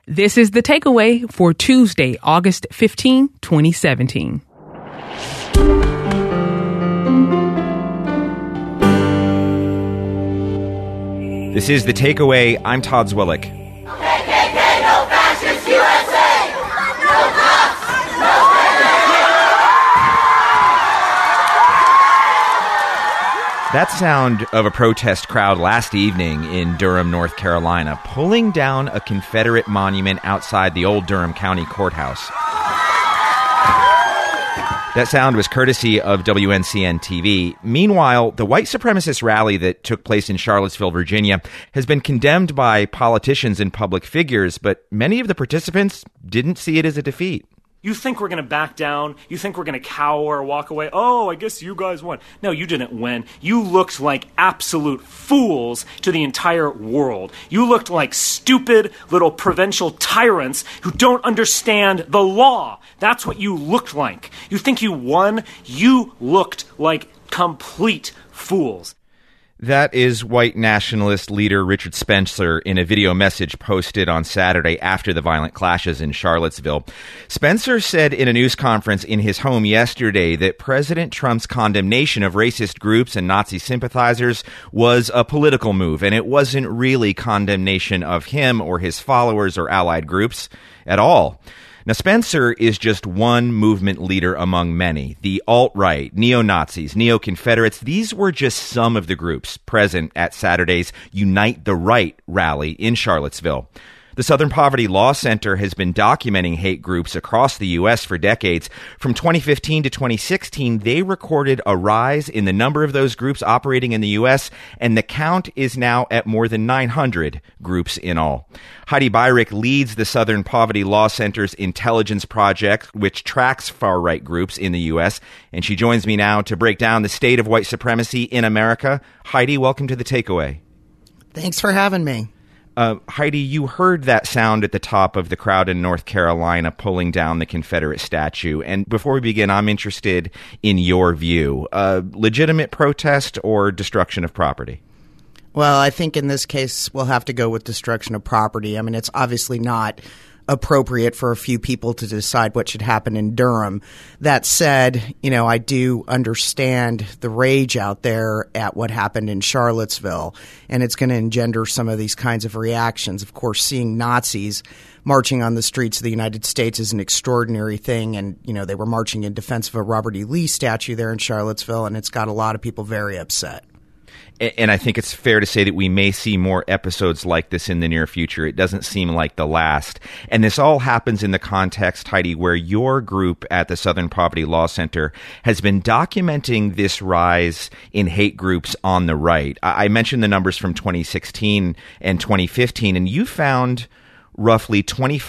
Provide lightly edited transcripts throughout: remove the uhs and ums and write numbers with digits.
This is the takeaway for Tuesday, August 15, 2017. This is The Takeaway. I'm Todd Zwillick. KKK, no fascist USA! No cops, no That sound of a protest crowd last evening in Durham, North Carolina, pulling down a Confederate monument outside the old Durham County Courthouse. That sound was courtesy of WNCN TV. Meanwhile, the white supremacist rally that took place in Charlottesville, Virginia, has been condemned by politicians and public figures, but many of the participants didn't see it as a defeat. You think we're going to back down? You think we're going to cower or walk away? Oh, I guess you guys won. No, you didn't win. You looked like absolute fools to the entire world. You looked like stupid little provincial tyrants who don't understand the law. That's what you looked like. You think you won? You looked like complete fools. That is white nationalist leader Richard Spencer in a video message posted on Saturday after the violent clashes in Charlottesville. Spencer said in a news conference in his home yesterday that President Trump's condemnation of racist groups and Nazi sympathizers was a political move, and it wasn't really condemnation of him or his followers or allied groups at all. Now, Spencer is just one movement leader among many. The alt-right, neo-Nazis, neo-Confederates, these were just some of the groups present at Saturday's Unite the Right rally in Charlottesville. The Southern Poverty Law Center has been documenting hate groups across the U.S. for decades. From 2015 to 2016, they recorded a rise in the number of those groups operating in the U.S., and the count is now at more than 900 groups in all. Heidi Beirich leads the Southern Poverty Law Center's Intelligence Project, which tracks far-right groups in the U.S., and she joins me now to break down the state of white supremacy in America. Heidi, welcome to The Takeaway. Thanks for having me. Heidi, you heard that sound at the top of the crowd in North Carolina pulling down the Confederate statue. And before we begin, I'm interested in your view. Legitimate protest or destruction of property? Well, I think in this case, we'll have to go with destruction of property. I mean, it's obviously not appropriate for a few people to decide what should happen in Durham. That said, I do understand the rage out there at what happened in Charlottesville, and it's going to engender some of these kinds of reactions. Of course, seeing Nazis marching on the streets of the United States is an extraordinary thing, and, they were marching in defense of a Robert E. Lee statue there in Charlottesville, and it's got a lot of people very upset. And I think it's fair to say that we may see more episodes like this in the near future. It doesn't seem like the last. And this all happens in the context, Heidi, where your group at the Southern Poverty Law Center has been documenting this rise in hate groups on the right. I mentioned the numbers from 2016 and 2015, and you found roughly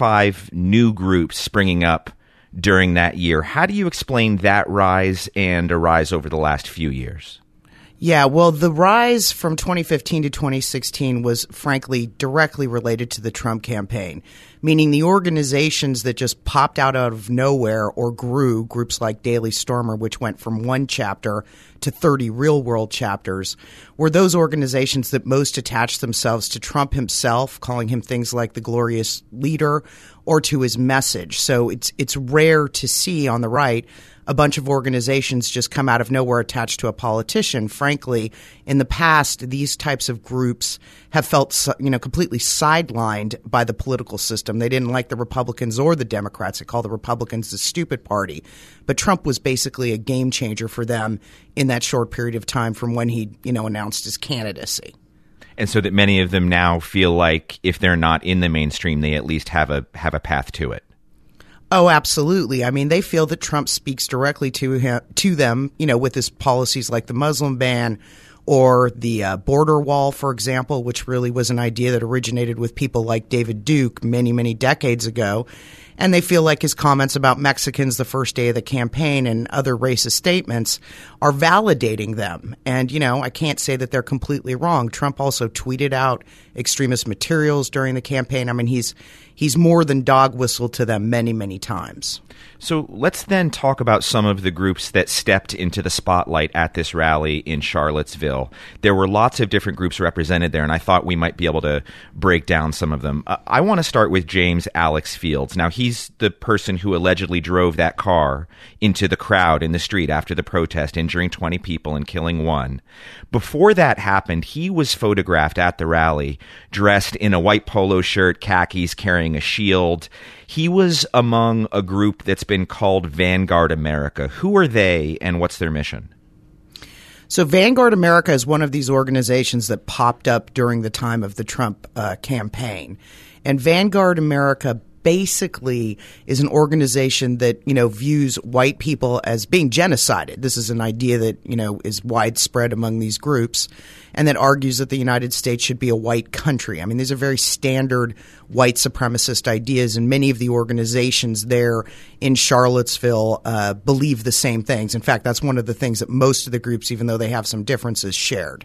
25 new groups springing up during that year. How do you explain that rise and a rise over the last few years? Yeah, well, the rise from 2015 to 2016 was, frankly, directly related to the Trump campaign, meaning the organizations that just popped out of nowhere or grew, groups like Daily Stormer, which went from one chapter to 30 real-world chapters, were those organizations that most attached themselves to Trump himself, calling him things like the glorious leader, or to his message. So it's rare to see on the right a bunch of organizations just come out of nowhere attached to a politician. Frankly, in the past, these types of groups have felt, completely sidelined by the political system. They didn't like the Republicans or the Democrats. They called the Republicans the stupid party. But Trump was basically a game changer for them in that short period of time from when he, announced his candidacy. And so that many of them now feel like if they're not in the mainstream, they at least have a path to it. Oh, absolutely. I mean, they feel that Trump speaks directly to them, with his policies like the Muslim ban or the border wall, for example, which really was an idea that originated with people like David Duke many, many decades ago. And they feel like his comments about Mexicans the first day of the campaign and other racist statements are validating them. And, I can't say that they're completely wrong. Trump also tweeted out extremist materials during the campaign. I mean, he's more than dog whistled to them many, many times. So let's then talk about some of the groups that stepped into the spotlight at this rally in Charlottesville. There were lots of different groups represented there, and I thought we might be able to break down some of them. I want to start with James Alex Fields. Now, he's the person who allegedly drove that car into the crowd in the street after the protest, injuring 20 people and killing one. Before that happened, he was photographed at the rally dressed in a white polo shirt, khakis, carrying a shield. He was among a group that's been called Vanguard America. Who are they, and what's their mission? So Vanguard America is one of these organizations that popped up during the time of the Trump campaign. And Vanguard America basically is an organization that, views white people as being genocided. This is an idea that, is widespread among these groups, and that argues that the United States should be a white country. I mean, these are very standard white supremacist ideas, and many of the organizations there in Charlottesville believe the same things. In fact, that's one of the things that most of the groups, even though they have some differences, shared.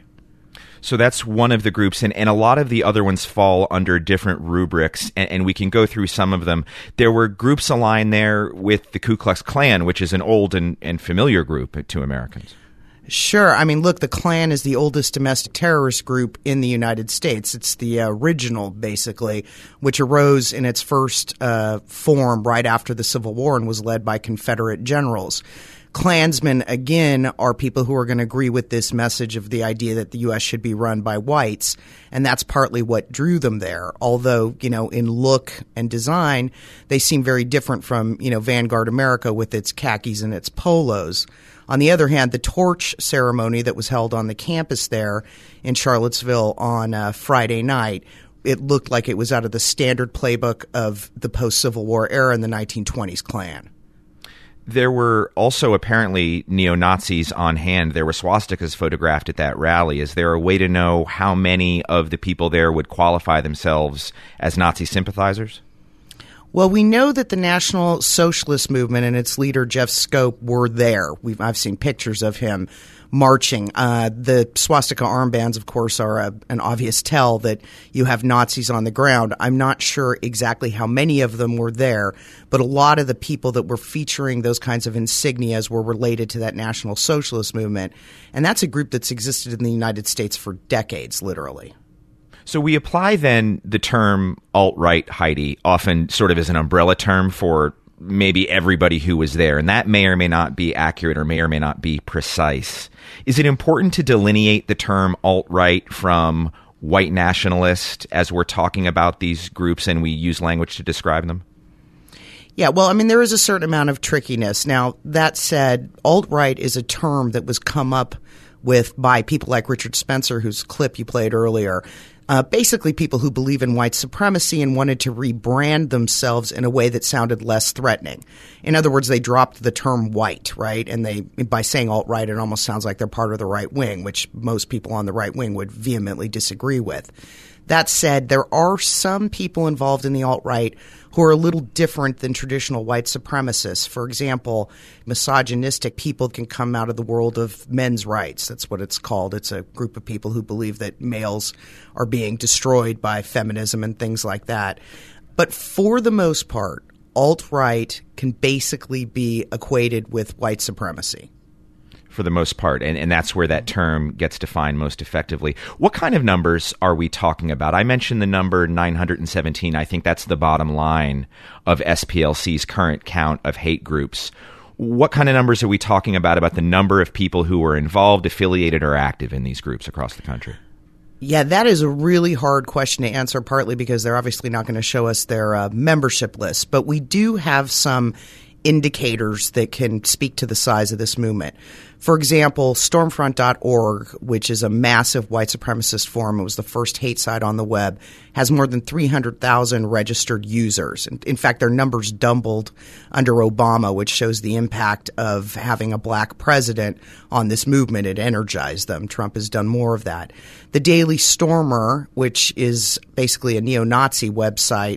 So that's one of the groups, and a lot of the other ones fall under different rubrics, and we can go through some of them. There were groups aligned there with the Ku Klux Klan, which is an old and familiar group to Americans. Sure. I mean, look, the Klan is the oldest domestic terrorist group in the United States. It's the original, basically, which arose in its first form right after the Civil War and was led by Confederate generals. Klansmen, again, are people who are going to agree with this message of the idea that the U.S. should be run by whites, and that's partly what drew them there. Although, in look and design, they seem very different from, Vanguard America with its khakis and its polos. On the other hand, the torch ceremony that was held on the campus there in Charlottesville on Friday night, it looked like it was out of the standard playbook of the post-Civil War era in the 1920s Klan. There were also apparently neo-Nazis on hand. There were swastikas photographed at that rally. Is there a way to know how many of the people there would qualify themselves as Nazi sympathizers? Well, we know that the National Socialist Movement and its leader, Jeff Scope, were there. I've seen pictures of him marching. The swastika armbands, of course, are an obvious tell that you have Nazis on the ground. I'm not sure exactly how many of them were there, but a lot of the people that were featuring those kinds of insignias were related to that National Socialist Movement. And that's a group that's existed in the United States for decades, literally. So we apply then the term alt-right, Heidi, often sort of as an umbrella term for maybe everybody who was there, and that may or may not be accurate or may not be precise. Is it important to delineate the term alt-right from white nationalist as we're talking about these groups and we use language to describe them? Yeah, well, I mean, there is a certain amount of trickiness. Now, that said, alt-right is a term that was come up with by people like Richard Spencer, whose clip you played earlier. Basically people who believe in white supremacy and wanted to rebrand themselves in a way that sounded less threatening. In other words, they dropped the term white, right? And by saying alt-right, it almost sounds like they're part of the right wing, which most people on the right wing would vehemently disagree with. That said, there are some people involved in the alt-right who are a little different than traditional white supremacists. For example, misogynistic people can come out of the world of men's rights. That's what it's called. It's a group of people who believe that males are being destroyed by feminism and things like that. But for the most part, alt-right can basically be equated with white supremacy. For the most part, and that's where that term gets defined most effectively. What kind of numbers are we talking about? I mentioned the number 917. I think that's the bottom line of SPLC's current count of hate groups. What kind of numbers are we talking about the number of people who are involved, affiliated, or active in these groups across the country? Yeah, that is a really hard question to answer, partly because they're obviously not going to show us their membership list. But we do have some indicators that can speak to the size of this movement. For example, Stormfront.org, which is a massive white supremacist forum, it was the first hate site on the web, has more than 300,000 registered users. In fact, their numbers doubled under Obama, which shows the impact of having a black president on this movement. It energized them. Trump has done more of that. The Daily Stormer, which is basically a neo-Nazi website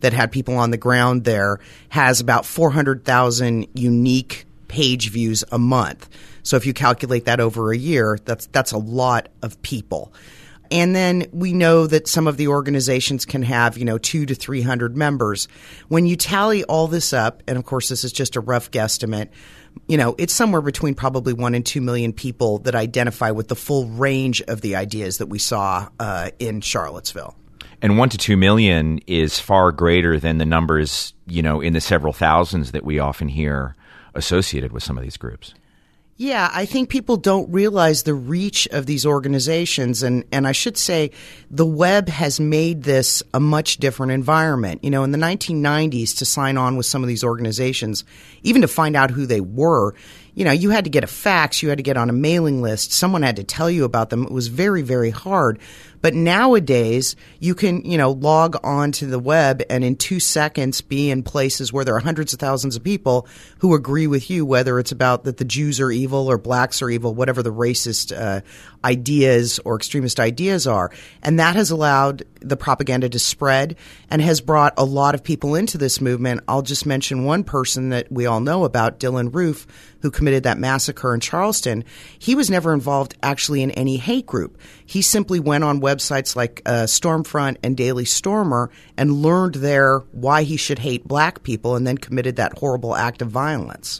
that had people on the ground there, has about 400,000 unique page views a month. So if you calculate that over a year, that's a lot of people. And then we know that some of the organizations can have, 200 to 300 members. When you tally all this up, and of course this is just a rough guesstimate, it's somewhere between probably 1 and 2 million people that identify with the full range of the ideas that we saw in Charlottesville. And 1 to 2 million is far greater than the numbers, in the several thousands that we often hear associated with some of these groups. Yeah, I think people don't realize the reach of these organizations. And I should say the web has made this a much different environment. In the 1990s, to sign on with some of these organizations, even to find out who they were, you had to get a fax, you had to get on a mailing list, someone had to tell you about them. It was very, very hard. But nowadays, you can, log on to the web and in 2 seconds be in places where there are hundreds of thousands of people who agree with you, whether it's about that the Jews are evil or blacks are evil, whatever the racist ideas or extremist ideas are. And that has allowed the propaganda to spread and has brought a lot of people into this movement. I'll just mention one person that we all know about, Dylann Roof, who committed that massacre in Charleston. He was never involved actually in any hate group. He simply went on websites like Stormfront and Daily Stormer and learned there why he should hate black people and then committed that horrible act of violence.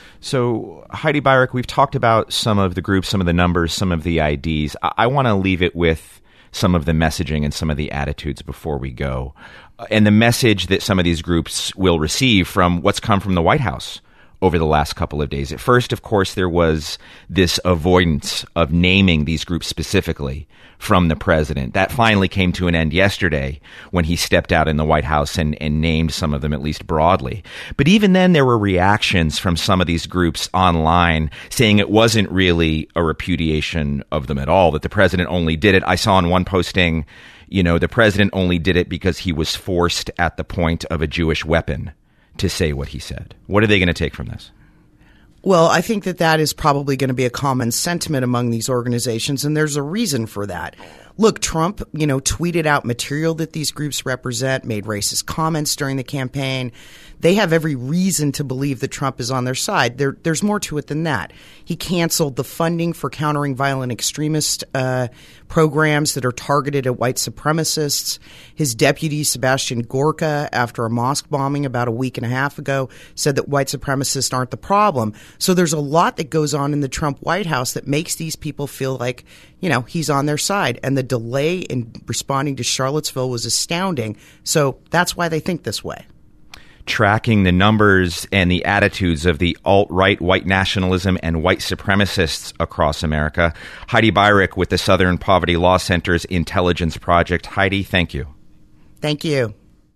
So, Heidi Beirich, we've talked about some of the groups, some of the numbers, some of the IDs. I want to leave it with some of the messaging and some of the attitudes before we go. And the message that some of these groups will receive from what's come from the White House over the last couple of days. At first, of course, there was this avoidance of naming these groups specifically from the president. That finally came to an end yesterday when he stepped out in the White House and named some of them, at least broadly. But even then, there were reactions from some of these groups online saying it wasn't really a repudiation of them at all, that the president only did it. I saw in one posting, the president only did it because he was forced at the point of a Jewish weapon to say what he said. What are they going to take from this? Well, I think that is probably going to be a common sentiment among these organizations, and there's a reason for that. Look, Trump, tweeted out material that these groups represent, made racist comments during the campaign. They have every reason to believe that Trump is on their side. There's more to it than that. He canceled the funding for countering violent extremist programs that are targeted at white supremacists. His deputy, Sebastian Gorka, after a mosque bombing about a week and a half ago, said that white supremacists aren't the problem. So there's a lot that goes on in the Trump White House that makes these people feel like, he's on their side. And the delay in responding to Charlottesville was astounding. So that's why they think this way. Tracking the numbers and the attitudes of the alt-right white nationalism and white supremacists across America. Heidi Beirich with the Southern Poverty Law Center's Intelligence Project. Heidi, thank you. Thank you.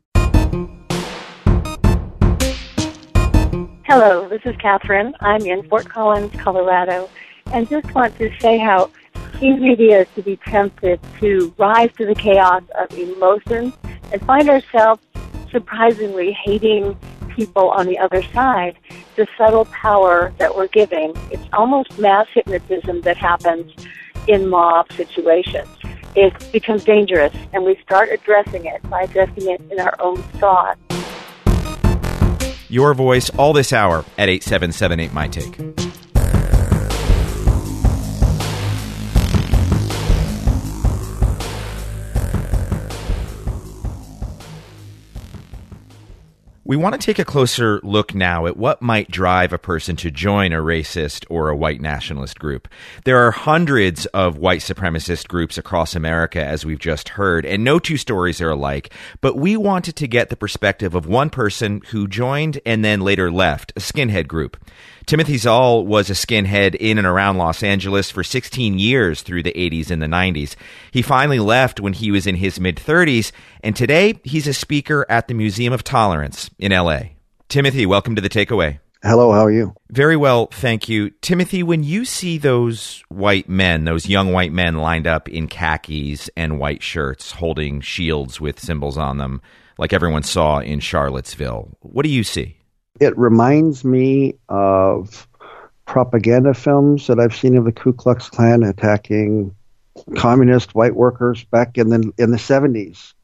Hello, this is Catherine. I'm in Fort Collins, Colorado, and just want to say how easy it is to be tempted to rise to the chaos of emotions and find ourselves surprisingly hating people on the other side, the subtle power that we're giving. It's almost mass hypnotism that happens in mob situations. It becomes dangerous, and we start addressing it by addressing it in our own thoughts. Your voice all this hour at 8778 My Take. We want to take a closer look now at what might drive a person to join a racist or a white nationalist group. There are hundreds of white supremacist groups across America, as we've just heard, and no two stories are alike. But we wanted to get the perspective of one person who joined and then later left, a skinhead group. Timothy Zahl was a skinhead in and around Los Angeles for 16 years through the 80s and the 90s. He finally left when he was in his mid-30s, and today he's a speaker at the Museum of Tolerance in L.A. Timothy, welcome to The Takeaway. Hello, how are you? Very well, thank you. Timothy, when you see those white men, those young white men lined up in khakis and white shirts holding shields with symbols on them, like everyone saw in Charlottesville, what do you see? It reminds me of propaganda films that I've seen of the Ku Klux Klan attacking communist white workers back in the 70s.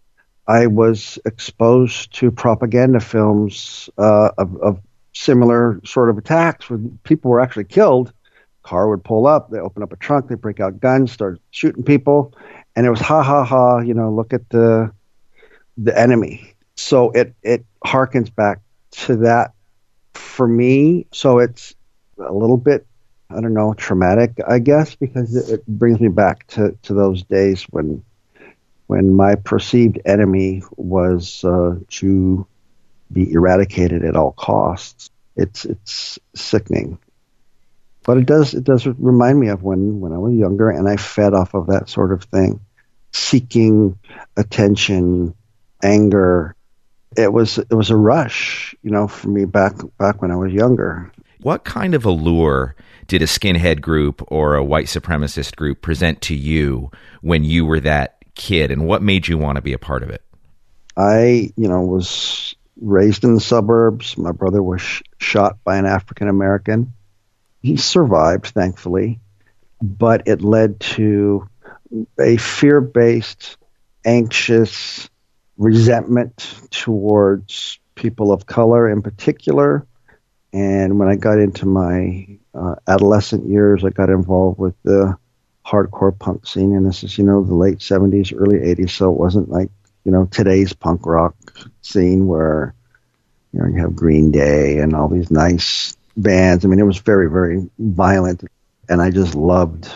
I was exposed to propaganda films of similar sort of attacks where people were actually killed. Car would pull up, they open up a trunk, they break out guns, start shooting people, and it was ha ha ha, look at the enemy. So it harkens back to that for me. So it's a little bit, I don't know, traumatic, I guess, because it brings me back to those days when my perceived enemy was to be eradicated at all costs. It's sickening. But it does remind me of when I was younger and I fed off of that sort of thing, seeking attention, anger. It was a rush, for me back when I was younger. What kind of allure did a skinhead group or a white supremacist group present to you when you were that kid, and what made you want to be a part of it? I, was raised in the suburbs. My brother was shot by an African American. He survived, thankfully, but it led to a fear-based, anxious resentment towards people of color in particular. And when I got into my adolescent years, I got involved with the hardcore punk scene. And this is, the late 70s, early 80s. So it wasn't like, today's punk rock scene where, you have Green Day and all these nice bands. I mean, it was very, very violent. And I just loved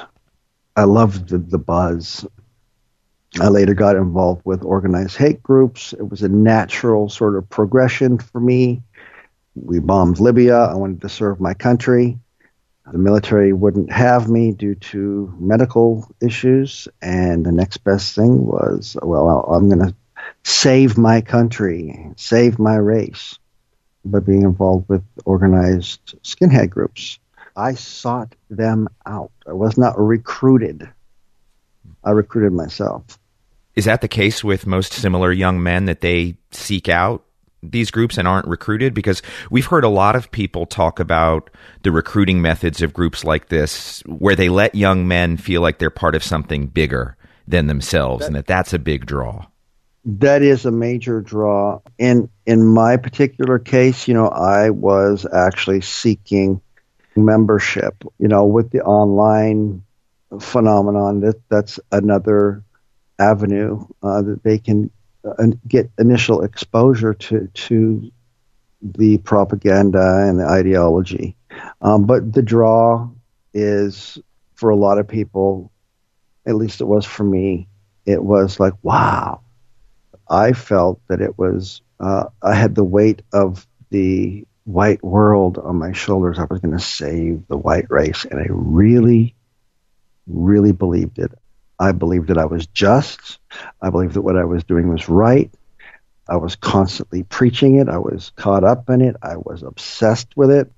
the buzz. I later got involved with organized hate groups. It was a natural sort of progression for me. We bombed Libya. I wanted to serve my country. The military wouldn't have me due to medical issues. And the next best thing was, I'm going to save my country, save my race by being involved with organized skinhead groups. I sought them out. I was not recruited. I recruited myself. Is that the case with most similar young men, that they seek out these groups and aren't recruited? Because we've heard a lot of people talk about the recruiting methods of groups like this, where they let young men feel like they're part of something bigger than themselves, and that's a big draw. That is a major draw. In my particular case, I was actually seeking membership, with the online phenomenon. That's another avenue that they can get initial exposure to the propaganda and the ideology. But the draw is, for a lot of people, at least it was for me, it was like, wow. I felt that it was, I had the weight of the white world on my shoulders. I was going to save the white race. And I really, really believed it. I believed that I was just. I believed that what I was doing was right. I was constantly preaching it. I was caught up in it. I was obsessed with it.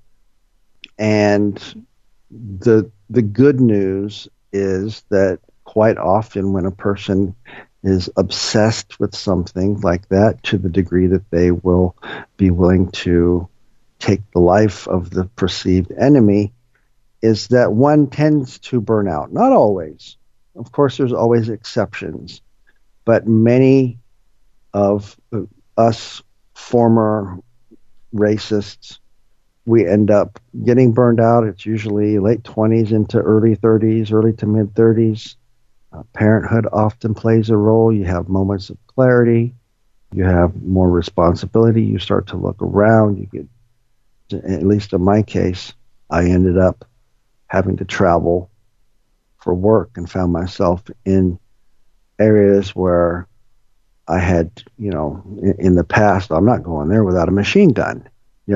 And the good news is that quite often when a person is obsessed with something like that to the degree that they will be willing to take the life of the perceived enemy, is that one tends to burn out. Not always. Of course, there's always exceptions. But many of us former racists, we end up getting burned out. It's usually late 20s into early 30s, early to mid 30s. Parenthood often plays a role. You have moments of clarity. You have more responsibility. You start to look around. You get, at least in my case, I ended up having to travel for work and found myself in areas where I had, in the past, I'm not going there without a machine gun,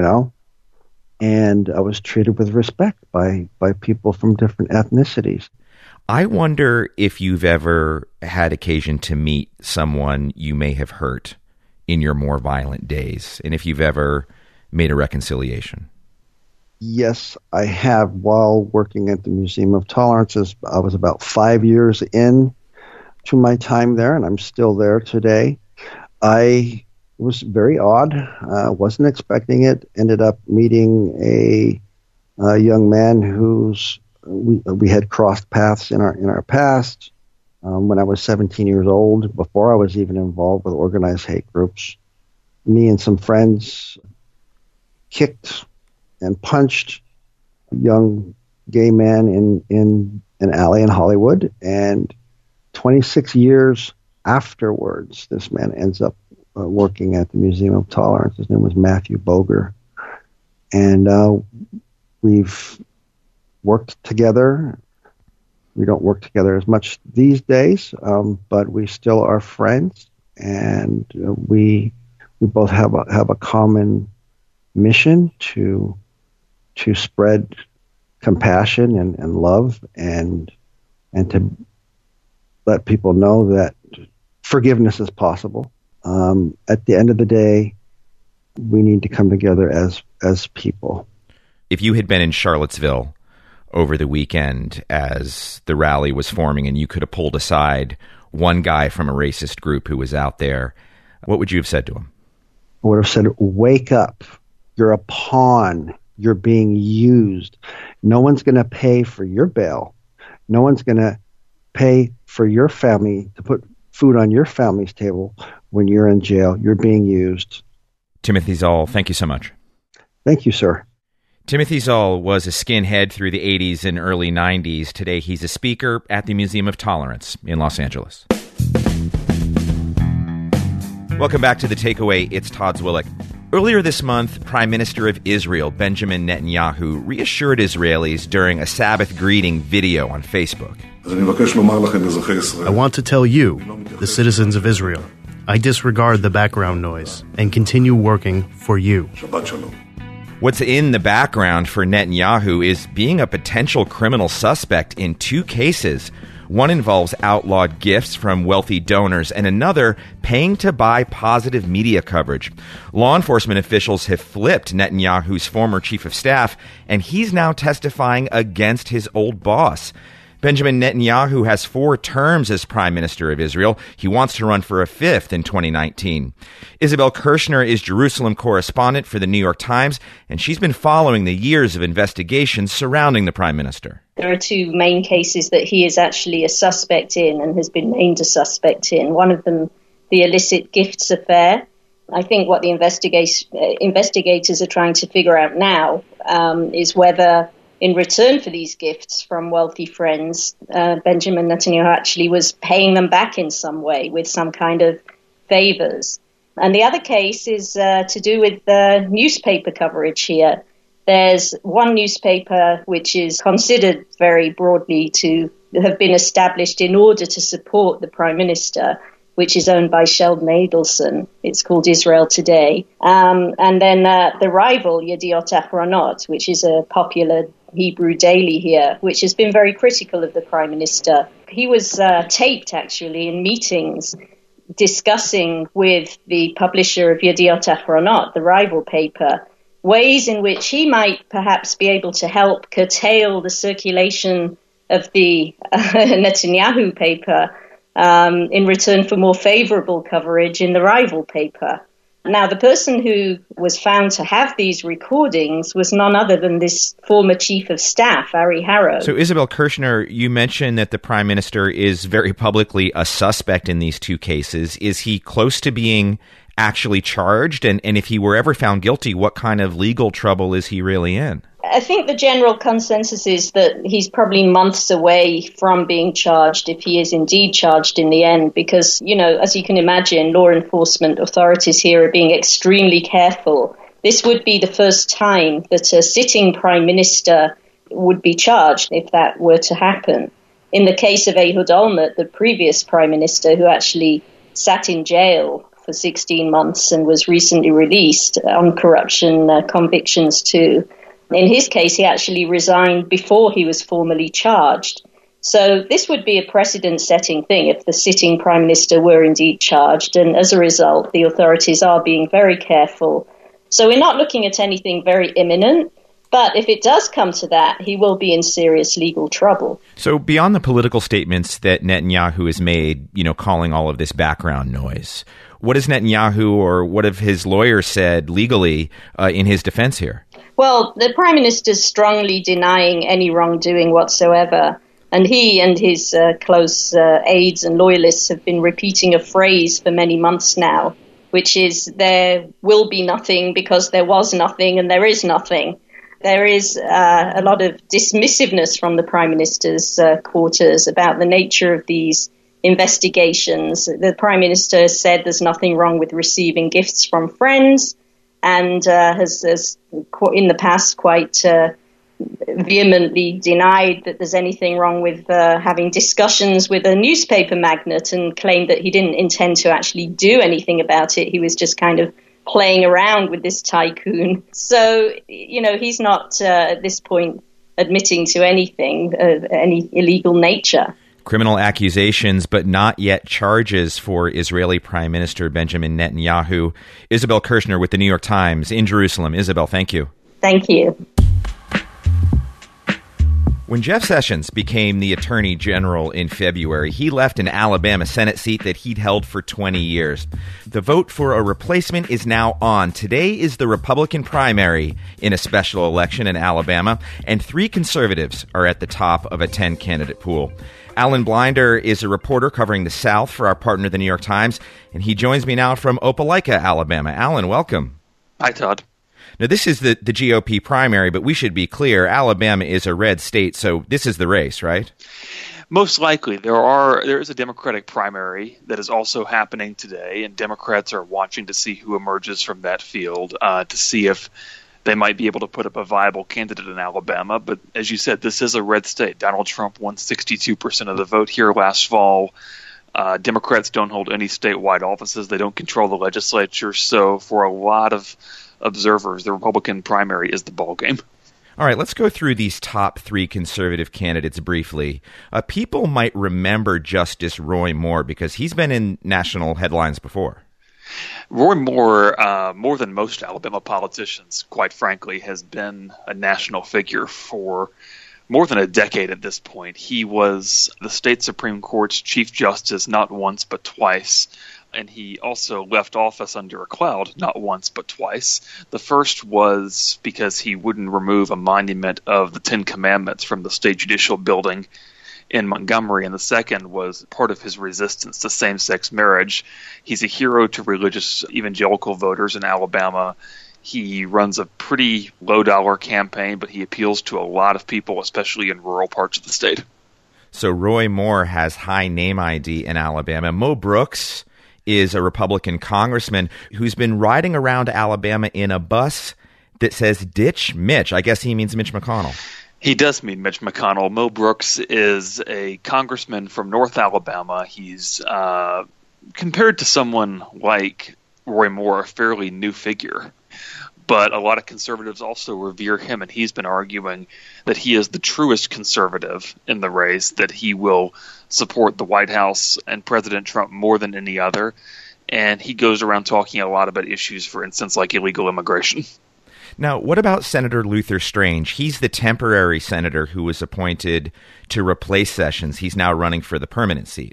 and I was treated with respect by people from different ethnicities. I wonder if you've ever had occasion to meet someone you may have hurt in your more violent days, and if you've ever made a reconciliation. Yes, I have. While working at the Museum of Tolerances, I was about 5 years in to my time there, and I'm still there today. I was very odd. Wasn't expecting it. Ended up meeting a young man whose we had crossed paths in our past. when I was 17 years old, before I was even involved with organized hate groups. Me and some friends kicked and punched a young gay man in an alley in Hollywood, and 26 years afterwards, this man ends up working at the Museum of Tolerance. His name was Matthew Boger, and we've worked together. We don't work together as much these days, but we still are friends, and we both have a common mission to spread compassion and love and to let people know that forgiveness is possible. At the end of the day, we need to come together as people. If you had been in Charlottesville over the weekend as the rally was forming and you could have pulled aside one guy from a racist group who was out there, what would you have said to him? I would have said, wake up. You're a pawn. You're being used. No one's going to pay for your bail. No one's going to pay for your family to put food on your family's table when you're in jail. You're being used. Timothy Zoll, thank you so much. Thank you, sir. Timothy Zoll was a skinhead through the 80s and early 90s. Today, he's a speaker at the Museum of Tolerance in Los Angeles. Welcome back to The Takeaway. It's Todd Zwillich. Earlier this month, Prime Minister of Israel, Benjamin Netanyahu, reassured Israelis during a Sabbath greeting video on Facebook. I want to tell you, the citizens of Israel, I disregard the background noise and continue working for you. What's in the background for Netanyahu is being a potential criminal suspect in two cases. One involves outlawed gifts from wealthy donors, and another paying to buy positive media coverage. Law enforcement officials have flipped Netanyahu's former chief of staff, and he's now testifying against his old boss. Benjamin Netanyahu has 4 terms as Prime Minister of Israel. He wants to run for a 5th in 2019. Isabel Kirshner is Jerusalem correspondent for the New York Times, and she's been following the years of investigations surrounding the Prime Minister. There are 2 main cases that he is actually a suspect in and has been named a suspect in. One of them, the illicit gifts affair. I think what the investigators are trying to figure out now is whether, in return for these gifts from wealthy friends, Benjamin Netanyahu actually was paying them back in some way with some kind of favors. And the other case is to do with newspaper coverage here. There's one newspaper which is considered very broadly to have been established in order to support the Prime Minister, which is owned by Sheldon Adelson. It's called Israel Today. And then the rival, Yediot Ahronot, which is a popular Hebrew daily here, which has been very critical of the Prime Minister. He was taped, actually, in meetings discussing with the publisher of Yediot Ahronot, the rival paper, ways in which he might perhaps be able to help curtail the circulation of the Netanyahu paper in return for more favorable coverage in the rival paper. Now, the person who was found to have these recordings was none other than this former chief of staff, Ari Harrow. So, Isabel Kirshner, you mentioned that the Prime Minister is very publicly a suspect in these 2 cases. Is he close to being actually charged? And if he were ever found guilty, what kind of legal trouble is he really in? I think the general consensus is that he's probably months away from being charged, if he is indeed charged in the end, because, you know, as you can imagine, law enforcement authorities here are being extremely careful. This would be the first time that a sitting prime minister would be charged if that were to happen. In the case of Ehud Olmert, the previous prime minister, who actually sat in jail for 16 months and was recently released on corruption convictions too. In his case, he actually resigned before he was formally charged. So this would be a precedent-setting thing if the sitting prime minister were indeed charged. And as a result, the authorities are being very careful. So we're not looking at anything very imminent. But if it does come to that, he will be in serious legal trouble. So beyond the political statements that Netanyahu has made, you know, calling all of this background noise, what has Netanyahu or what have his lawyers said legally in his defense here? Well, the prime minister is strongly denying any wrongdoing whatsoever. And he and his close aides and loyalists have been repeating a phrase for many months now, which is there will be nothing because there was nothing and there is nothing. There is a lot of dismissiveness from the Prime Minister's quarters about the nature of these investigations. The Prime Minister has said there's nothing wrong with receiving gifts from friends and has in the past quite vehemently denied that there's anything wrong with having discussions with a newspaper magnate and claimed that he didn't intend to actually do anything about it. He was just kind of playing around with this tycoon. So, he's not at this point admitting to anything of any illegal nature. Criminal accusations, but not yet charges for Israeli Prime Minister Benjamin Netanyahu. Isabel Kirshner with the New York Times in Jerusalem. Isabel, thank you. Thank you. When Jeff Sessions became the Attorney General in February, he left an Alabama Senate seat that he'd held for 20 years. The vote for a replacement is now on. Today is the Republican primary in a special election in Alabama, and 3 conservatives are at the top of a 10-candidate pool. Alan Blinder is a reporter covering the South for our partner, the New York Times, and he joins me now from Opelika, Alabama. Alan, welcome. Hi, Todd. Now, this is the GOP primary, but we should be clear, Alabama is a red state, so this is the race, right? Most likely. There is a Democratic primary that is also happening today, and Democrats are watching to see who emerges from that field to see if they might be able to put up a viable candidate in Alabama. But as you said, this is a red state. Donald Trump won 62% of the vote here last fall. Democrats don't hold any statewide offices. They don't control the legislature. So for a lot of observers, the Republican primary is the ballgame. All right, let's go through these top 3 conservative candidates briefly. People might remember Justice Roy Moore because he's been in national headlines before. Roy Moore, more than most Alabama politicians, quite frankly, has been a national figure for more than a decade at this point. He was the state Supreme Court's Chief Justice not once but twice. And he also left office under a cloud, not once but twice. The first was because he wouldn't remove a monument of the Ten Commandments from the state judicial building in Montgomery, and the second was part of his resistance to same-sex marriage. He's a hero to religious evangelical voters in Alabama. He runs a pretty low-dollar campaign, but he appeals to a lot of people, especially in rural parts of the state. So Roy Moore has high name ID in Alabama. Mo Brooks is a Republican congressman who's been riding around Alabama in a bus that says "Ditch Mitch." I guess he means Mitch McConnell. He does mean Mitch McConnell. Mo Brooks is a congressman from North Alabama. He's, compared to someone like Roy Moore, a fairly new figure. But a lot of conservatives also revere him, and he's been arguing that he is the truest conservative in the race, that he will support the White House and President Trump more than any other. And he goes around talking a lot about issues, for instance, like illegal immigration. Now, what about Senator Luther Strange? He's the temporary senator who was appointed to replace Sessions. He's now running for the permanent seat.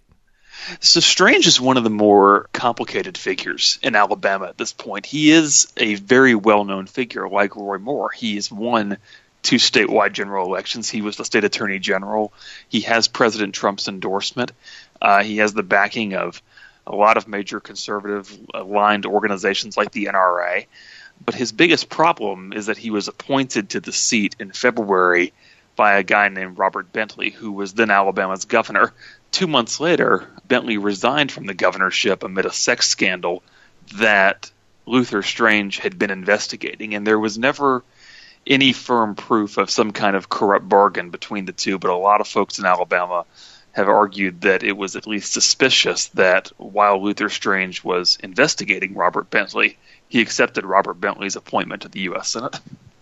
So Strange is one of the more complicated figures in Alabama at this point. He is a very well-known figure like Roy Moore. He has won 2 statewide general elections. He was the state attorney general. He has President Trump's endorsement. He has the backing of a lot of major conservative-aligned organizations like the NRA. But his biggest problem is that he was appointed to the seat in February by a guy named Robert Bentley, who was then Alabama's governor. 2 months later, Bentley resigned from the governorship amid a sex scandal that Luther Strange had been investigating, and there was never any firm proof of some kind of corrupt bargain between the two, but a lot of folks in Alabama have argued that it was at least suspicious that while Luther Strange was investigating Robert Bentley, he accepted Robert Bentley's appointment to the U.S. Senate.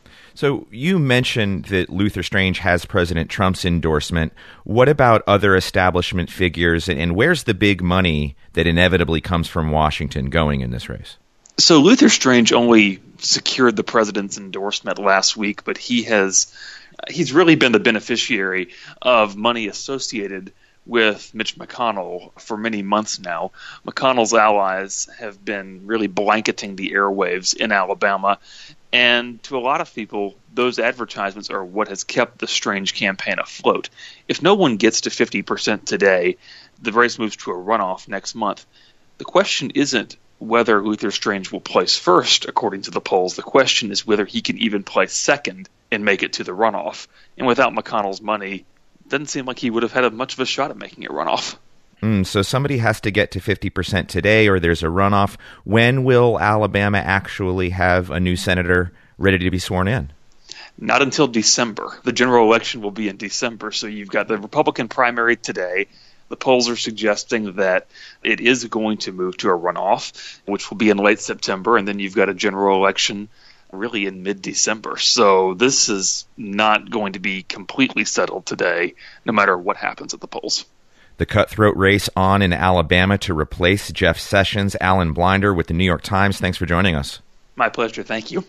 So you mentioned that Luther Strange has President Trump's endorsement. What about other establishment figures, and where's the big money that inevitably comes from Washington going in this race? So Luther Strange only secured the president's endorsement last week, but he's really been the beneficiary of money associated with Mitch McConnell for many months now. McConnell's allies have been really blanketing the airwaves in Alabama. And to a lot of people, those advertisements are what has kept the Strange campaign afloat. If no one gets to 50% today, the race moves to a runoff next month. The question isn't whether Luther Strange will place first, according to the polls. The question is whether he can even place second and make it to the runoff. And without McConnell's money, it doesn't seem like he would have had much of a shot at making a runoff. So somebody has to get to 50% today, or there's a runoff. When will Alabama actually have a new senator ready to be sworn in? Not until December. The general election will be in December, so you've got the Republican primary today. The polls are suggesting that it is going to move to a runoff, which will be in late September, and then you've got a general election really in mid-December. So this is not going to be completely settled today, no matter what happens at the polls. The cutthroat race on in Alabama to replace Jeff Sessions. Alan Blinder with the New York Times. Thanks for joining us. My pleasure. Thank you.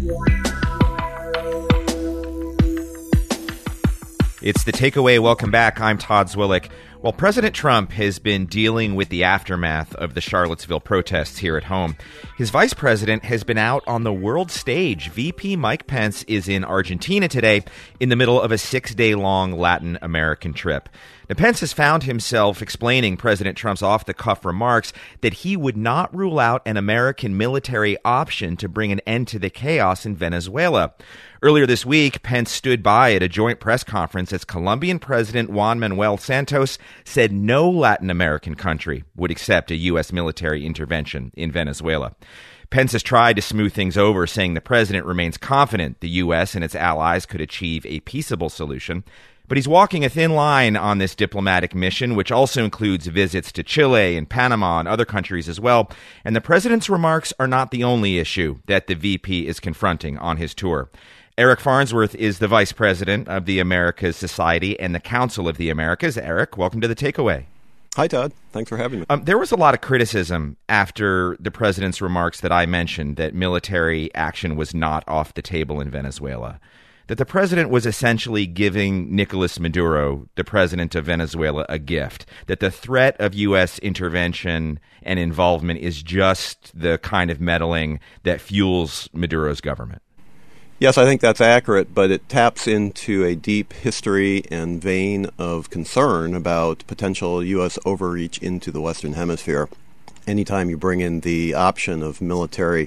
It's The Takeaway. Welcome back. I'm Todd Zwillich. Well, President Trump has been dealing with the aftermath of the Charlottesville protests here at home. His vice president has been out on the world stage. VP Mike Pence is in Argentina today in the middle of a 6-day-long Latin American trip. Now, Pence has found himself explaining President Trump's off-the-cuff remarks that he would not rule out an American military option to bring an end to the chaos in Venezuela. Earlier this week, Pence stood by at a joint press conference as Colombian President Juan Manuel Santos said no Latin American country would accept a U.S. military intervention in Venezuela. Pence has tried to smooth things over, saying the president remains confident the U.S. and its allies could achieve a peaceable solution. But he's walking a thin line on this diplomatic mission, which also includes visits to Chile and Panama and other countries as well. And the president's remarks are not the only issue that the VP is confronting on his tour. Eric Farnsworth is the vice president of the Americas Society and the Council of the Americas. Eric, welcome to The Takeaway. Hi, Todd. Thanks for having me. There was a lot of criticism after the president's remarks that I mentioned that military action was not off the table in Venezuela, that the president was essentially giving Nicolas Maduro, the president of Venezuela, a gift, that the threat of U.S. intervention and involvement is just the kind of meddling that fuels Maduro's government. Yes, I think that's accurate, but it taps into a deep history and vein of concern about potential U.S. overreach into the Western Hemisphere. Anytime you bring in the option of military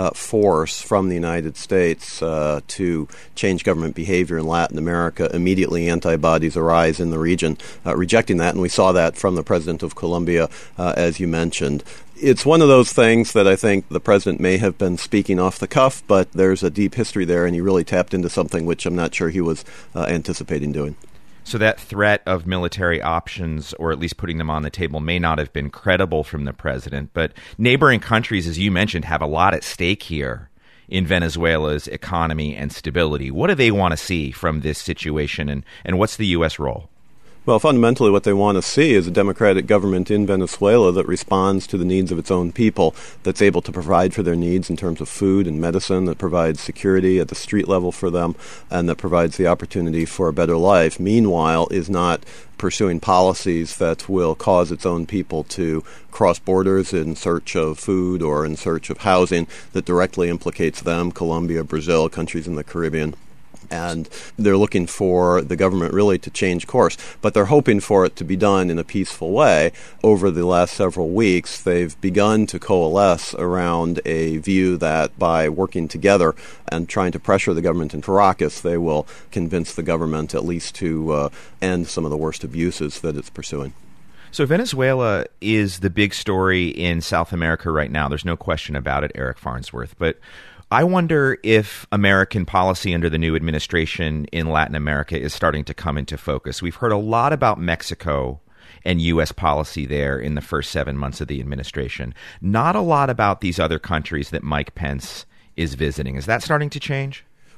force from the United States to change government behavior in Latin America, immediately antibodies arise in the region rejecting that, and we saw that from the president of Colombia, as you mentioned. It's one of those things that I think the president may have been speaking off the cuff, but there's a deep history there, and he really tapped into something which I'm not sure he was anticipating doing. So that threat of military options, or at least putting them on the table, may not have been credible from the president. But neighboring countries, as you mentioned, have a lot at stake here in Venezuela's economy and stability. What do they want to see from this situation, and what's the U.S. role? Well, fundamentally what they want to see is a democratic government in Venezuela that responds to the needs of its own people, that's able to provide for their needs in terms of food and medicine, that provides security at the street level for them, and that provides the opportunity for a better life. Meanwhile, is not pursuing policies that will cause its own people to cross borders in search of food or in search of housing that directly implicates them, Colombia, Brazil, countries in the Caribbean. And they're looking for the government really to change course, but they're hoping for it to be done in a peaceful way. Over the last several weeks, they've begun to coalesce around a view that by working together and trying to pressure the government in Caracas, they will convince the government at least to end some of the worst abuses that it's pursuing. So Venezuela is the big story in South America right now. There's no question about it, Eric Farnsworth. But I wonder if American policy under the new administration in Latin America is starting to come into focus. We've heard a lot about Mexico and U.S. policy there in the first 7 months of the administration. Not a lot about these other countries that Mike Pence is visiting. Is that starting to change?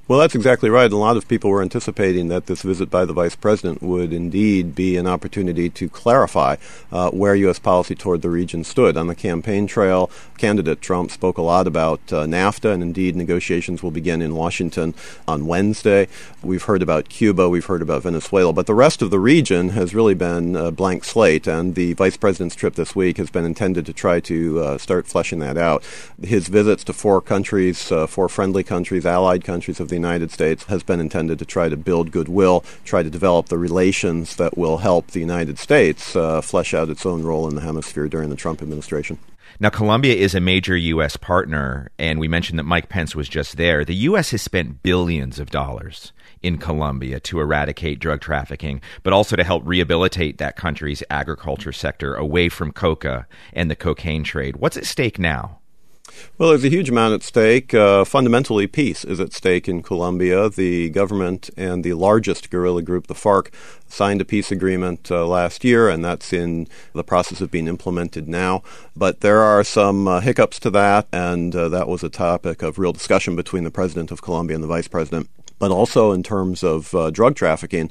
Well, that's exactly right. A lot of people were anticipating that this visit by the Vice President would indeed be an opportunity to clarify where U.S. policy toward the region stood. On the campaign trail, candidate Trump spoke a lot about NAFTA, and indeed negotiations will begin in Washington on Wednesday. We've heard about Cuba, we've heard about Venezuela, but the rest of the region has really been a blank slate, and the Vice President's trip this week has been intended to try to start fleshing that out. His visits to four countries, four friendly countries, allied countries of the United States, has been intended to try to build goodwill, try to develop the relations that will help the United States flesh out its own role in the hemisphere during the Trump administration. Now, Colombia is a major U.S. partner, and we mentioned that Mike Pence was just there. The U.S. has spent billions of dollars in Colombia to eradicate drug trafficking, but also to help rehabilitate that country's agriculture sector away from coca and the cocaine trade. What's at stake now? Well, there's a huge amount at stake. Fundamentally, peace is at stake in Colombia. The government and the largest guerrilla group, the FARC, signed a peace agreement last year, and that's in the process of being implemented now. But there are some hiccups to that, and that was a topic of real discussion between the president of Colombia and the vice president. But also in terms of drug trafficking,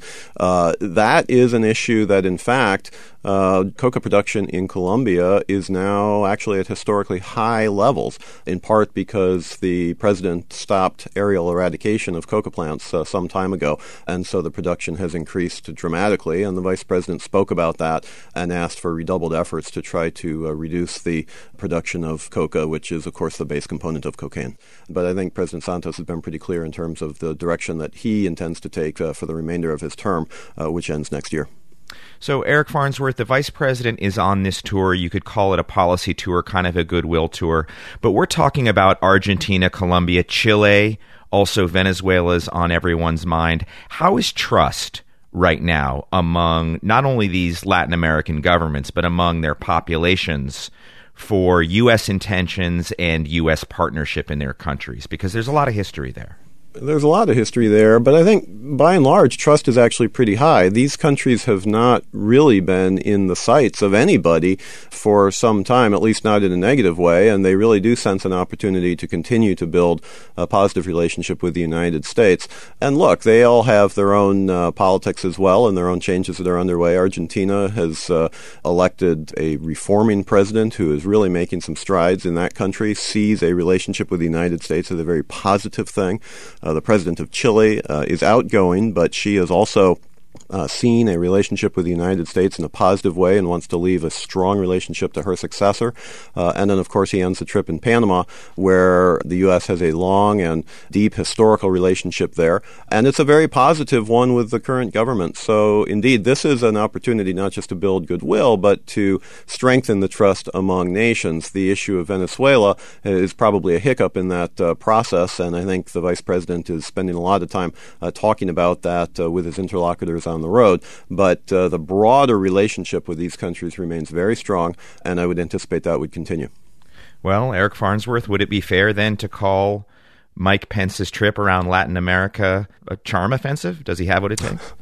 that is an issue that, in fact, coca production in Colombia is now actually at historically high levels, in part because the president stopped aerial eradication of coca plants some time ago, and so the production has increased dramatically, and the vice president spoke about that and asked for redoubled efforts to try to reduce the production of coca, which is, of course, the base component of cocaine. But I think President Santos has been pretty clear in terms of the direction that he intends to take for the remainder of his term, which ends next year. So, Eric Farnsworth, the vice president is on this tour. You could call it a policy tour, kind of a goodwill tour. But we're talking about Argentina, Colombia, Chile, also Venezuela's on everyone's mind. How is trust right now among not only these Latin American governments, but among their populations for U.S. intentions and U.S. partnership in their countries? Because there's a lot of history there. There's a lot of history there, but I think by and large, trust is actually pretty high. These countries have not really been in the sights of anybody for some time, at least not in a negative way, and they really do sense an opportunity to continue to build a positive relationship with the United States. And look, they all have their own politics as well and their own changes that are underway. Argentina has elected a reforming president who is really making some strides in that country, sees a relationship with the United States as a very positive thing. The president of Chile is outgoing, but she is also seen a relationship with the United States in a positive way and wants to leave a strong relationship to her successor. And then, of course, he ends the trip in Panama, where the U.S. has a long and deep historical relationship there. And it's a very positive one with the current government. So, indeed, this is an opportunity not just to build goodwill, but to strengthen the trust among nations. The issue of Venezuela is probably a hiccup in that process, and I think the Vice President is spending a lot of time talking about that with his interlocutors on the road. But the broader relationship with these countries remains very strong, and I would anticipate that would continue. Well, Eric Farnsworth, would it be fair then to call Mike Pence's trip around Latin America a charm offensive? Does he have what it takes?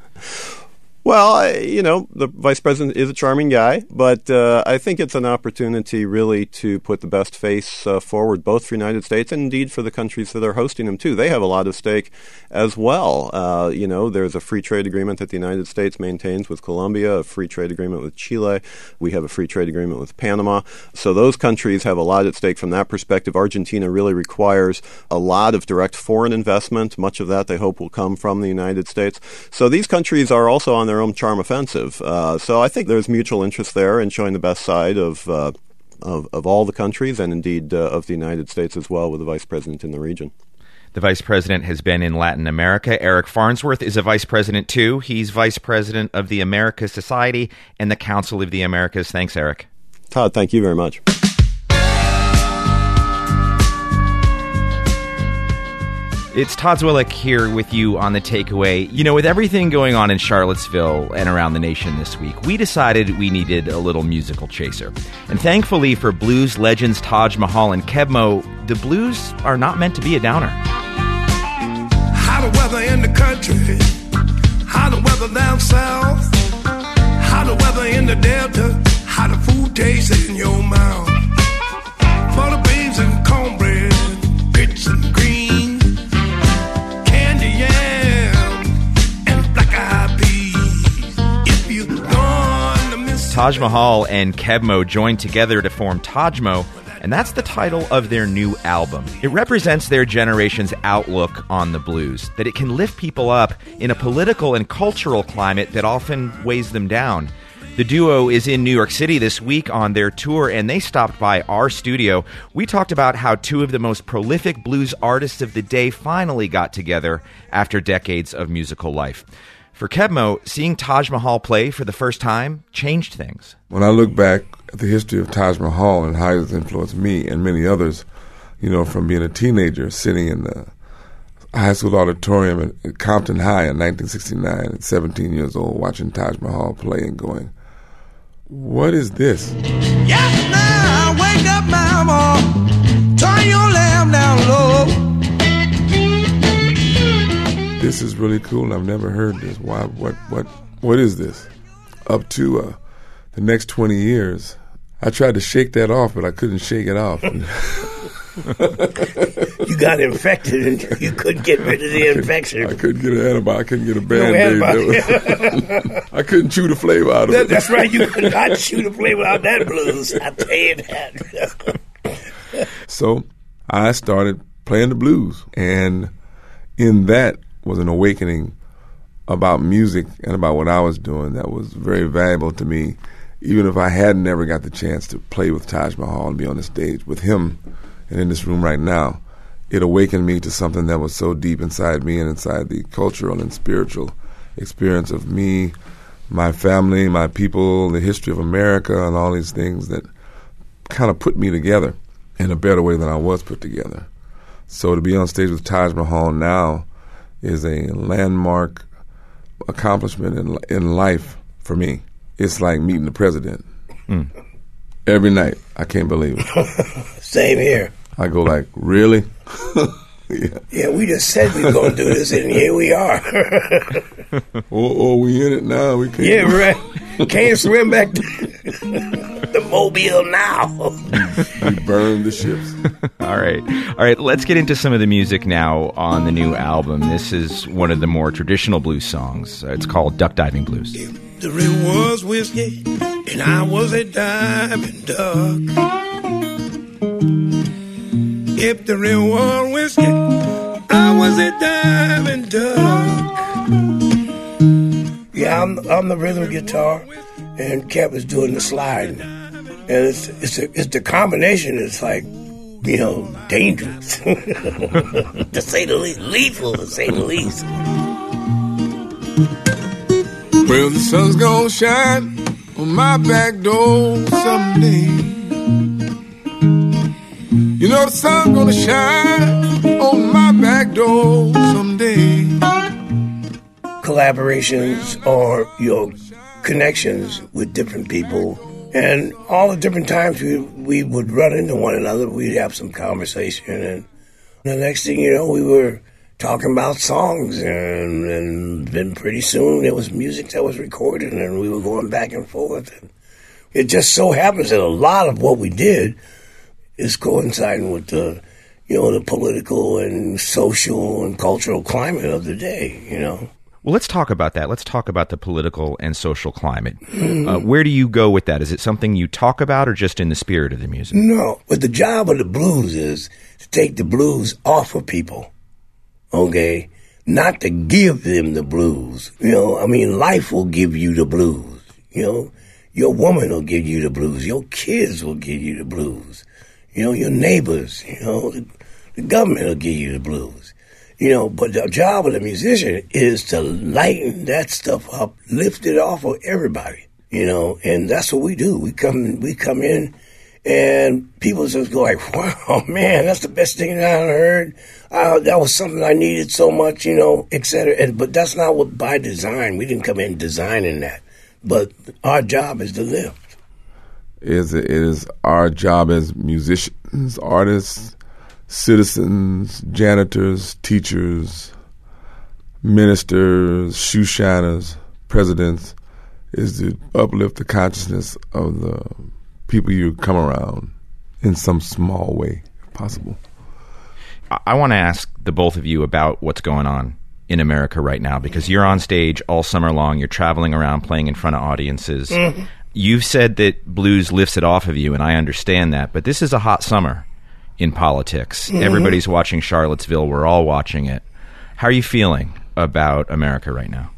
Well, the vice president is a charming guy, but I think it's an opportunity really to put the best face forward, both for the United States and indeed for the countries that are hosting him, too. They have a lot of stake as well. There's a free trade agreement that the United States maintains with Colombia, a free trade agreement with Chile. We have a free trade agreement with Panama. So those countries have a lot at stake from that perspective. Argentina really requires a lot of direct foreign investment. Much of that, they hope, will come from the United States. So these countries are also on their own charm offensive. So I think there's mutual interest there in showing the best side of all the countries and indeed of the United States as well, with the vice president in the region. The vice president has been in Latin America. Eric Farnsworth is a vice president, too. He's vice president of the Americas Society and the Council of the Americas. Thanks, Eric. Todd, thank you very much. It's Todd Zwillich here with you on The Takeaway. With everything going on in Charlottesville and around the nation this week, we decided we needed a little musical chaser. And thankfully for blues legends Taj Mahal and Keb' Mo', the blues are not meant to be a downer. How the weather in the country, how the weather down south, how the weather in the Delta, how the food tastes in your mouth. For the beans and cornbread, grits and greens, Taj Mahal and Kebmo joined together to form Tajmo, and that's the title of their new album. It represents their generation's outlook on the blues, that it can lift people up in a political and cultural climate that often weighs them down. The duo is in New York City this week on their tour, and they stopped by our studio. We talked about how two of the most prolific blues artists of the day finally got together after decades of musical life. For Kebmo, seeing Taj Mahal play for the first time changed things. When I look back at the history of Taj Mahal and how it's influenced me and many others, from being a teenager sitting in the high school auditorium at Compton High in 1969 at 17 years old, watching Taj Mahal play and going, what is this? Yes, now wake up, mama. Turn your lamp down low. This is really cool, and I've never heard this. Why? What is this? Up to the next 20 years, I tried to shake that off, but I couldn't shake it off. You got infected, and you couldn't get rid of the infection. I couldn't get an antibiotic. I couldn't get a Band-Aid. I couldn't chew the flavor out of it. That's right. You could not chew the flavor out of that blues. I tell you that. So I started playing the blues, and in that was an awakening about music and about what I was doing that was very valuable to me, even if I had never got the chance to play with Taj Mahal and be on the stage with him and in this room right now. It awakened me to something that was so deep inside me and inside the cultural and spiritual experience of me, my family, my people, the history of America, and all these things that kind of put me together in a better way than I was put together. So to be on stage with Taj Mahal now is a landmark accomplishment in life for me. It's like meeting the president. Every night. I can't believe it. Same here. I go like, really? Yeah, we just said we were going to do this, and here we are. we in it now. We can't. Yeah, right. Can't swim back to the Mobile now. We burned the ships. All right. Let's get into some of the music now on the new album. This is one of the more traditional blues songs. It's called Duck Diving Blues. If the river was whiskey, and I was a diving duck. If the river was whiskey, I was a diving duck. Yeah, I'm the rhythm guitar, and Kev is doing the slide. And it's the combination. It's like, dangerous, to say the least, lethal, to say the least. Well, the sun's gonna shine on my back door someday. The sun's gonna shine on my back door someday. Collaborations are your connections with different people. And all the different times we would run into one another, we'd have some conversation. And the next thing you know, we were talking about songs. And then pretty soon there was music that was recorded, and we were going back and forth. And it just so happens that a lot of what we did is coinciding with the political and social and cultural climate of the day, Well, let's talk about that. Let's talk about the political and social climate. Where do you go with that? Is it something you talk about or just in the spirit of the music? No, but the job of the blues is to take the blues off of people, okay? Not to give them the blues. Life will give you the blues, Your woman will give you the blues. Your kids will give you the blues. Your neighbors, the government will give you the blues. But the job of the musician is to lighten that stuff up, lift it off of everybody, and that's what we do. We come in, and people just go like, wow, man, that's the best thing that I heard. That was something I needed so much, et cetera. But that's not what by design. We didn't come in designing that. But our job is to lift. It is our job as musicians, artists, citizens, janitors, teachers, ministers, shoe shiners, presidents, is to uplift the consciousness of the people you come around in some small way, if possible. I want to ask the both of you about what's going on in America right now, because you're on stage all summer long. You're traveling around playing in front of audiences. You've said that blues lifts it off of you, and I understand that, but this is a hot summer in politics. Mm-hmm. Everybody's watching Charlottesville. We're all watching it. How are you feeling about America right now?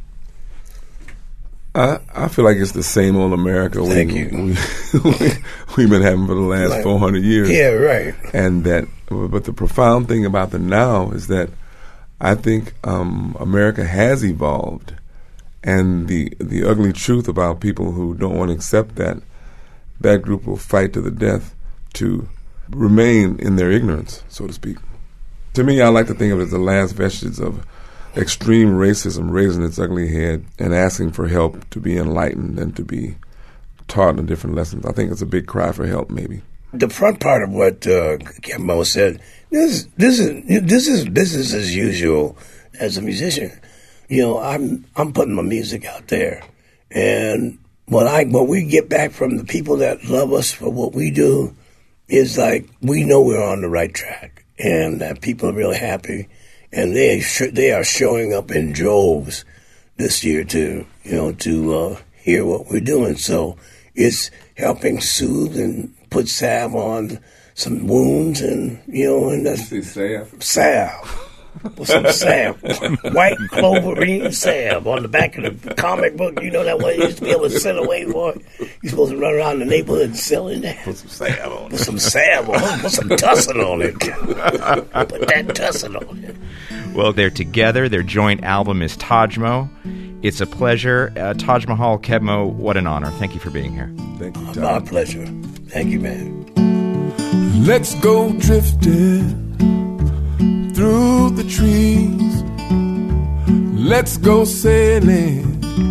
I feel like it's the same old America we've been having for the last 400 years. Yeah, right. And but the profound thing about the now is that I think America has evolved, and the ugly truth about people who don't want to accept that group will fight to the death to remain in their ignorance, so to speak. To me, I like to think of it as the last vestiges of extreme racism raising its ugly head and asking for help to be enlightened and to be taught in different lessons. I think it's a big cry for help, maybe. The front part of what Kemo said, this is business as usual as a musician. You know, I'm putting my music out there, and what we get back from the people that love us for what we do is like we know we're on the right track, and that people are really happy. And they are showing up in droves this year to hear what we're doing. So it's helping soothe and put salve on some wounds, and and that's salve. With some salve, white cloverine salve on the back of the comic book. You know that one you used to be able to sell away for? You're supposed to run around the neighborhood and selling that. Put some salve on it. Put some salve on it. Put some tussin on it. Put that tussin on it. Well, they're together. Their joint album is Tajmo. It's a pleasure. Taj Mahal, Kebmo, what an honor. Thank you for being here. Thank you, Tom. My pleasure. Thank you, man. Let's go drifting through the trees. Let's go sailing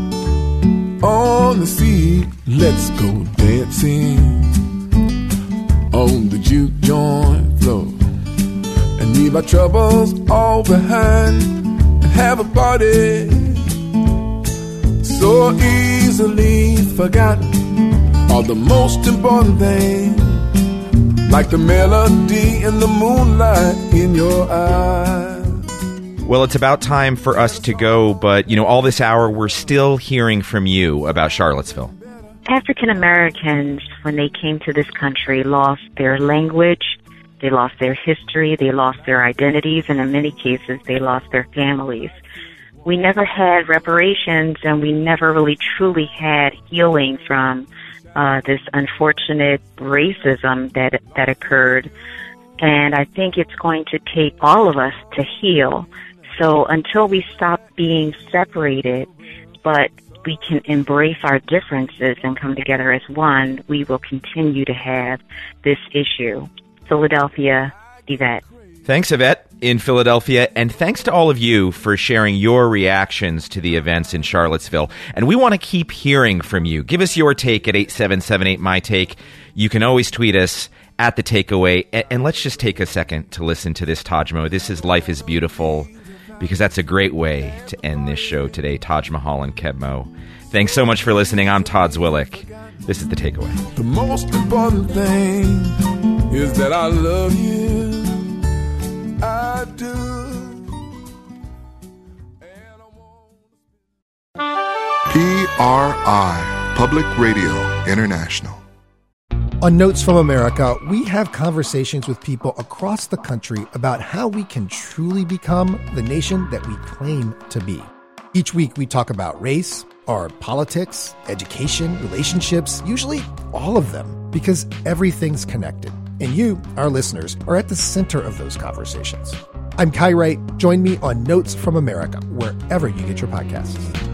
on the sea. Let's go dancing on the juke joint floor and leave our troubles all behind and have a party so easily forgotten. All the most important thing, like the melody and the moonlight in your eyes. Well, it's about time for us to go, but, all this hour, we're still hearing from you about Charlottesville. African Americans, when they came to this country, lost their language, they lost their history, they lost their identities, and in many cases, they lost their families. We never had reparations, and we never really truly had healing from this unfortunate racism that occurred. And I think it's going to take all of us to heal. So until we stop being separated, but we can embrace our differences and come together as one, we will continue to have this issue. Philadelphia, Yvette. Thanks, Yvette, in Philadelphia, and thanks to all of you for sharing your reactions to the events in Charlottesville. And we want to keep hearing from you. Give us your take at 8778MyTake. You can always tweet us at The Takeaway. And let's just take a second to listen to this Tajmo. This is Life is Beautiful, because that's a great way to end this show today. Taj Mahal and Kebmo. Thanks so much for listening. I'm Todd Zwillich. This is The Takeaway. The most important thing is that I love you. I do. PRI, Public Radio International. On Notes from America, we have conversations with people across the country about how we can truly become the nation that we claim to be. Each week we talk about race, or politics, education, relationships, usually all of them, because everything's connected. And you, our listeners, are at the center of those conversations. I'm Kai Wright. Join me on Notes from America, wherever you get your podcasts.